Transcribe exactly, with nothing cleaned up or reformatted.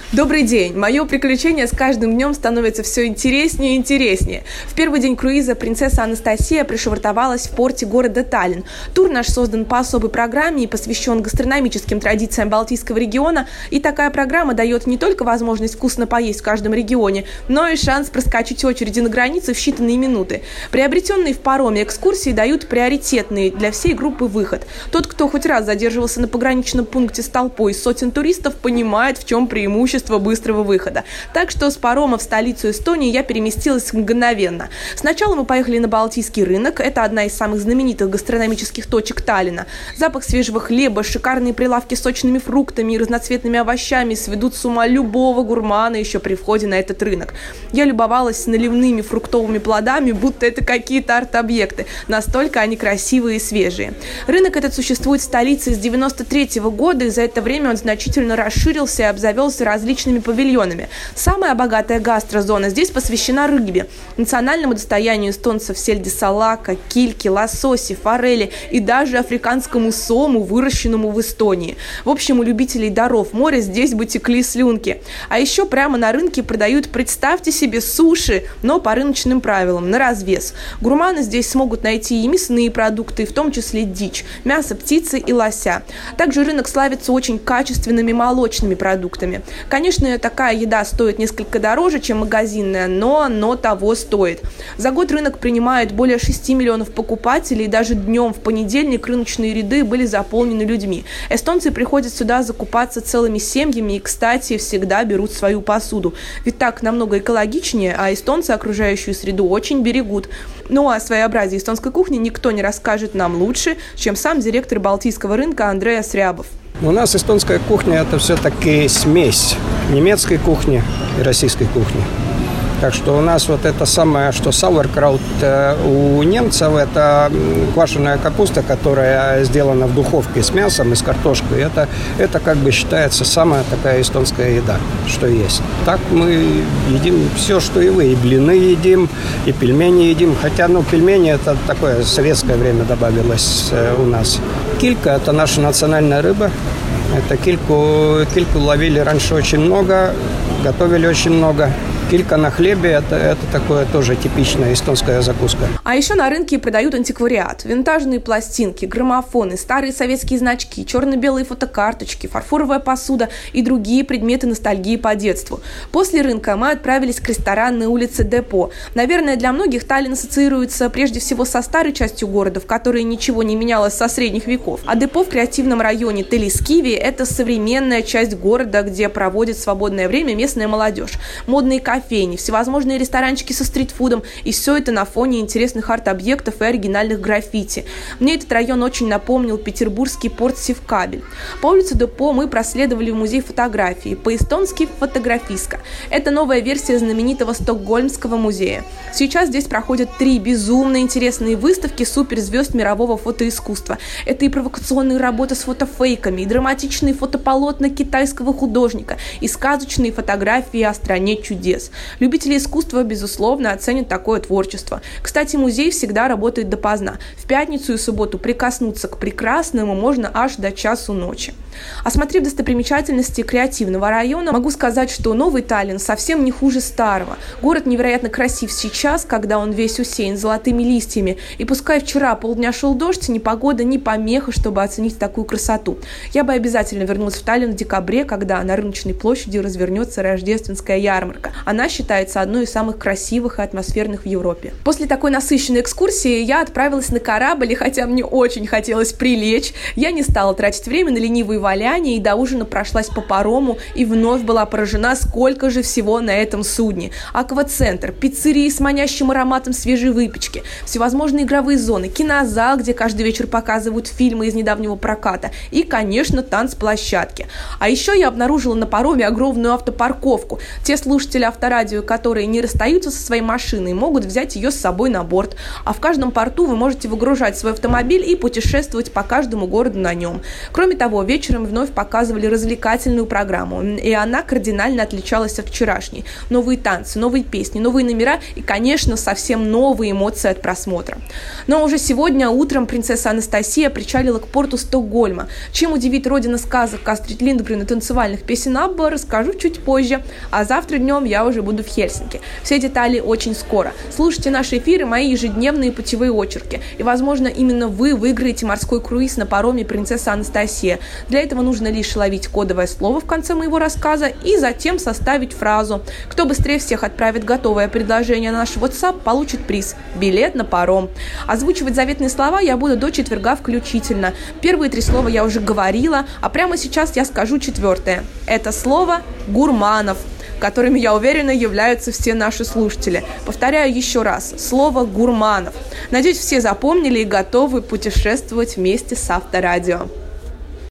Добрый день! Мое приключение с каждым днем становится все интереснее и интереснее. В первый день круиза принцесса Анастасия пришвартовалась в порте города Таллин. Тур наш создан по особой программе и посвящен гастрономическим традициям Балтийского региона. И такая программа дает не только возможность вкусно поесть в каждом регионе, но и шанс проскочить очереди на границе в считанные минуты. Приобретенные в пароме экскурсии дают приоритетный для всей группы выход. Тот, кто хоть раз задерживался на пограничном пункте с толпой из сотен туристов, понимает, в чем преимущество быстрого выхода. Так что с парома в столицу Эстонии я переместилась мгновенно. Сначала мы поехали на Балтийский рынок. Это одна из самых знаменитых гастрономических точек Таллина. Запах свежего хлеба, шикарные прилавки с сочными фруктами и разноцветными овощами сведут с ума любого гурмана еще при входе на этот рынок. Я любовалась наливными фруктовыми плодами, будто это какие-то арт-объекты. Настолько они красивые и свежие. Рынок этот существует в столице с девяносто третьего года, и за это время он значительно расширился и обзавелся различными павильонами. Самая богатая гастрозона здесь посвящена рыбе. Национальному достоянию эстонцев сельди салака, кильки, лососи, форели и даже африканскому сому, выращенному в Эстонии. В общем, у любителей даров моря здесь бы текли слюнки. А еще прямо на рынке продают, представьте себе, суши, но по рыночным правилам, на развес. Гурманы здесь смогут найти и мясные продукты, в том числе дичь, мясо птицы и лося. Также рынок славится очень качественными молочными продуктами. Конечно, такая еда стоит несколько дороже, чем магазинная, но оно того стоит. За год рынок принимает более шести миллионов покупателей, и даже днем в понедельник рыночные ряды были заполнены людьми. Эстонцы приходят сюда закупаться целыми семьями и, кстати, всегда берут свою посуду. Ведь так намного экологичнее, а эстонцы окружающую среду очень берегут. Ну а о своеобразии эстонской кухни никто не расскажет нам лучше, чем сам директор Балтийского рынка Андреас Рябов. У нас эстонская кухня – это все-таки смесь немецкой кухни и российской кухни. Так что у нас вот это самое, что sauerkraut у немцев, это квашеная капуста, которая сделана в духовке с мясом и с картошкой. Это, это как бы считается самая такая эстонская еда, что есть. Так мы едим все, что и вы. И блины едим, и пельмени едим. Хотя, ну, пельмени – это такое советское время добавилось у нас. Килька – это наша национальная рыба. Это кильку, кильку ловили раньше очень много, готовили очень много. Килька на хлебе это, – это такое тоже типичная эстонская закуска. А еще на рынке продают антиквариат. Винтажные пластинки, граммофоны, старые советские значки, черно-белые фотокарточки, фарфоровая посуда и другие предметы ностальгии по детству. После рынка мы отправились к ресторанной улице Депо. Наверное, для многих Таллин ассоциируется прежде всего со старой частью города, в которой ничего не менялось со средних веков. А Депо в креативном районе Телискиви – это современная часть города, где проводит свободное время местная молодежь. Модные кафе, кофейни, всевозможные ресторанчики со стритфудом, и все это на фоне интересных арт-объектов и оригинальных граффити. Мне этот район очень напомнил петербургский порт Севкабель. По улице Депо мы проследовали в музей фотографии, по-эстонски «Фотографиска». Это новая версия знаменитого Стокгольмского музея. Сейчас здесь проходят три безумно интересные выставки суперзвезд мирового фотоискусства. Это и провокационные работы с фотофейками, и драматичные фотополотна китайского художника, и сказочные фотографии о стране чудес. Любители искусства, безусловно, оценят такое творчество. Кстати, музей всегда работает допоздна. В пятницу и субботу прикоснуться к прекрасному можно аж до часу ночи. Осмотрев достопримечательности креативного района, могу сказать, что новый Таллин совсем не хуже старого. Город невероятно красив сейчас, когда он весь усеян золотыми листьями. И пускай вчера полдня шел дождь, ни погода, ни помеха, чтобы оценить такую красоту. Я бы обязательно вернулась в Таллин в декабре, когда на рыночной площади развернется рождественская ярмарка. Она считается одной из самых красивых и атмосферных в Европе. После такой насыщенной экскурсии я отправилась на корабль, и хотя мне очень хотелось прилечь, я не стала тратить время на ленивые валяния и до ужина прошлась по парому и вновь была поражена, сколько же всего на этом судне. Аквацентр, пиццерии с манящим ароматом свежей выпечки, всевозможные игровые зоны, кинозал, где каждый вечер показывают фильмы из недавнего проката, и, конечно, танцплощадки. А еще я обнаружила на пароме огромную автопарковку. Те слушатели авторадио, которые не расстаются со своей машиной, могут взять ее с собой на борт. А в каждом порту вы можете выгружать свой автомобиль и путешествовать по каждому городу на нем. Кроме того, вечером вновь показывали развлекательную программу, и она кардинально отличалась от вчерашней. Новые танцы, новые песни, новые номера и, конечно, совсем новые эмоции от просмотра. Но уже сегодня утром принцесса Анастасия причалила к порту Стокгольма. Чем удивит родина сказок Астрид Линдгрен и танцевальных песен Абба расскажу чуть позже, а завтра днем я уже буду в Хельсинки. Все детали очень скоро. Слушайте наши эфиры, мои ежедневные путевые очерки. И, возможно, именно вы выиграете морской круиз на пароме «Принцесса Анастасия». Для этого нужно лишь ловить кодовое слово в конце моего рассказа и затем составить фразу. Кто быстрее всех отправит готовое предложение на наш WhatsApp, получит приз – билет на паром. Озвучивать заветные слова я буду до четверга включительно. Первые три слова я уже говорила, а прямо сейчас я скажу четвертое. Это слово «гурманов», которыми, я уверена, являются все наши слушатели. Повторяю еще раз. Слово «гурманов». Надеюсь, все запомнили и готовы путешествовать вместе с Авторадио.